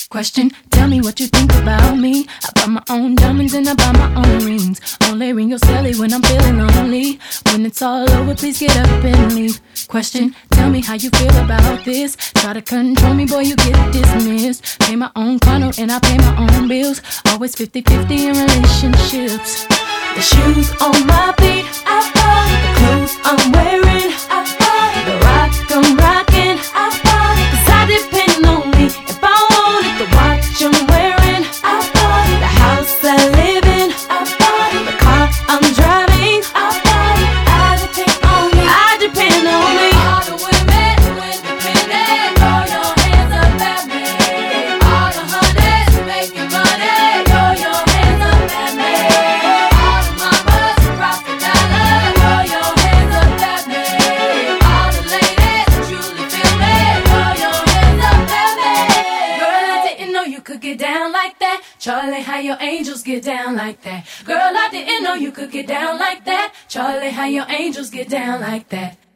Question, tell me what you think about me. I buy my own diamonds and I buy my own rings. Only ring your celly when I'm feeling lonely. When it's all over, please get up and leave. Question, tell me how you feel about this. Try to control me, boy, you get dismissed. Pay my own condo and I pay my own bills. Always 50-50 in relationships. The shoes on my feet, I bought. The clothes I'm wearing, I bought. The rock I'm rocking, I bought. 'Cause I depend on me. If I want it, the watch I'm wearing, I bought. The house I live in, I bought. The car I'm driving, I bought. I depend on me. I depend on me. All the women who independent, throw your hands up at me. All the hunters making money, throw your hands up at me. All the mamas who rock the dollar, throw your hands up at me. All the ladies who truly feel me, throw your hands up at me. Girl, I didn't know you could get down like that. Charlie, how your angels get down like that. Girl, I didn't know you could get down like that. Charlie, how your angels get down like that.